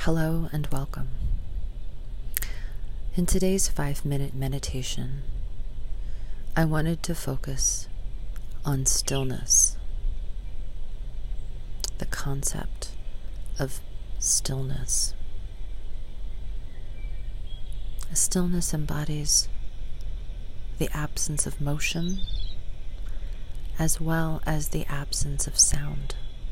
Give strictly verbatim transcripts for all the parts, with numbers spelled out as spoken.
Hello and welcome. In today's five-minute meditation, I wanted to focus on stillness, the concept of stillness. Stillness embodies the absence of motion as well as the absence of sound,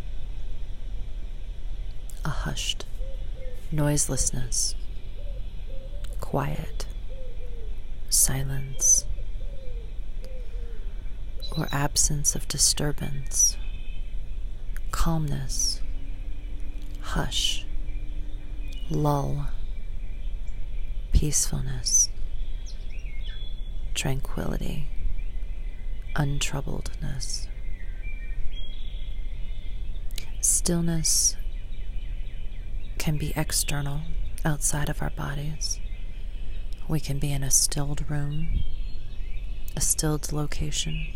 a hushed noiselessness, quiet, silence, or absence of disturbance, calmness, hush, lull, peacefulness, tranquility, untroubledness. Stillness can be external, outside of our bodies. We can be in a stilled room, a stilled location.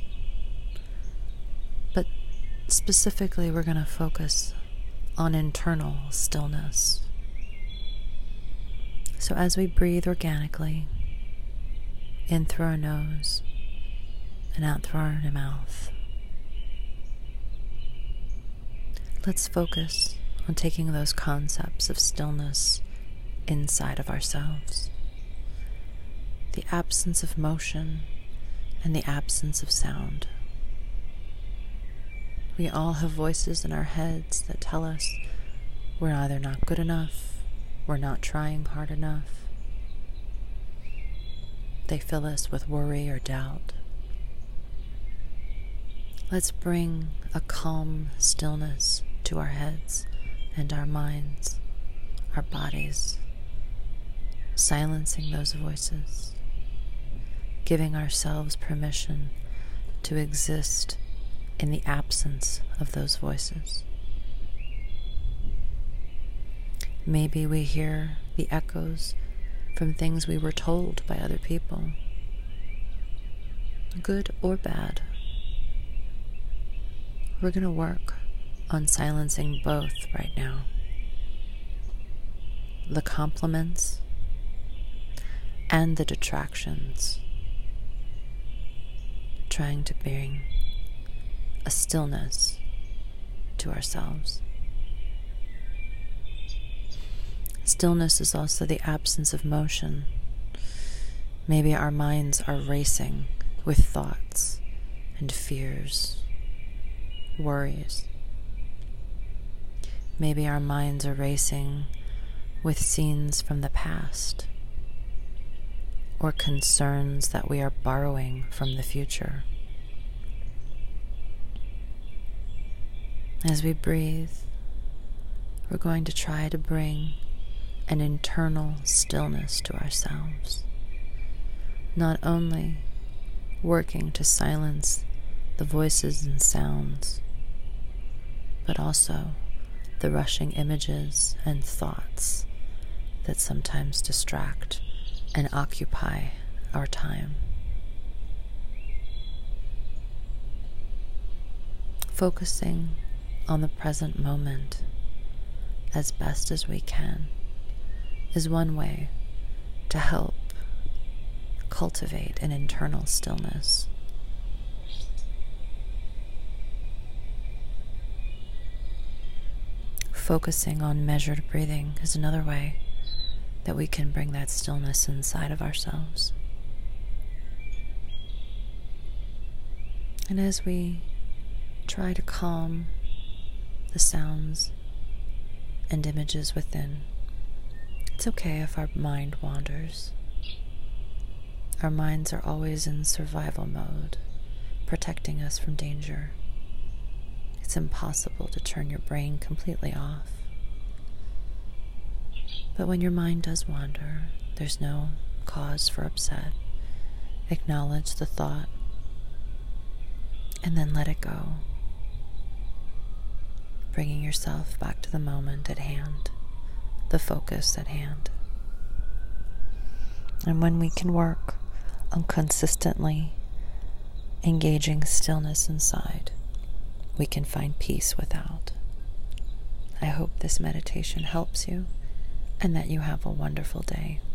But specifically, we're going to focus on internal stillness. So as we breathe organically, in through our nose and out through our mouth, let's focus on taking those concepts of stillness inside of ourselves. The absence of motion and the absence of sound. We all have voices in our heads that tell us we're either not good enough, we're not trying hard enough. They fill us with worry or doubt. Let's bring a calm stillness to our heads and our minds, our bodies, silencing those voices, giving ourselves permission to exist in the absence of those voices. Maybe we hear the echoes from things we were told by other people, good or bad. We're going to work on silencing both right now. The compliments and the detractions. Trying to bring a stillness to ourselves. Stillness is also the absence of motion. Maybe our minds are racing with thoughts and fears, worries. Maybe our minds are racing with scenes from the past or concerns that we are borrowing from the future. As we breathe, we're going to try to bring an internal stillness to ourselves, not only working to silence the voices and sounds, but also the rushing images and thoughts that sometimes distract and occupy our time. Focusing on the present moment as best as we can is one way to help cultivate an internal stillness. Focusing on measured breathing is another way that we can bring that stillness inside of ourselves. And as we try to calm the sounds and images within, it's okay if our mind wanders. Our minds are always in survival mode, protecting us from danger. It's impossible to turn your brain completely off. But when your mind does wander, there's no cause for upset. Acknowledge the thought and then let it go, bringing yourself back to the moment at hand, the focus at hand. And when we can work on consistently engaging stillness inside, we can find peace without. I hope this meditation helps you and that you have a wonderful day.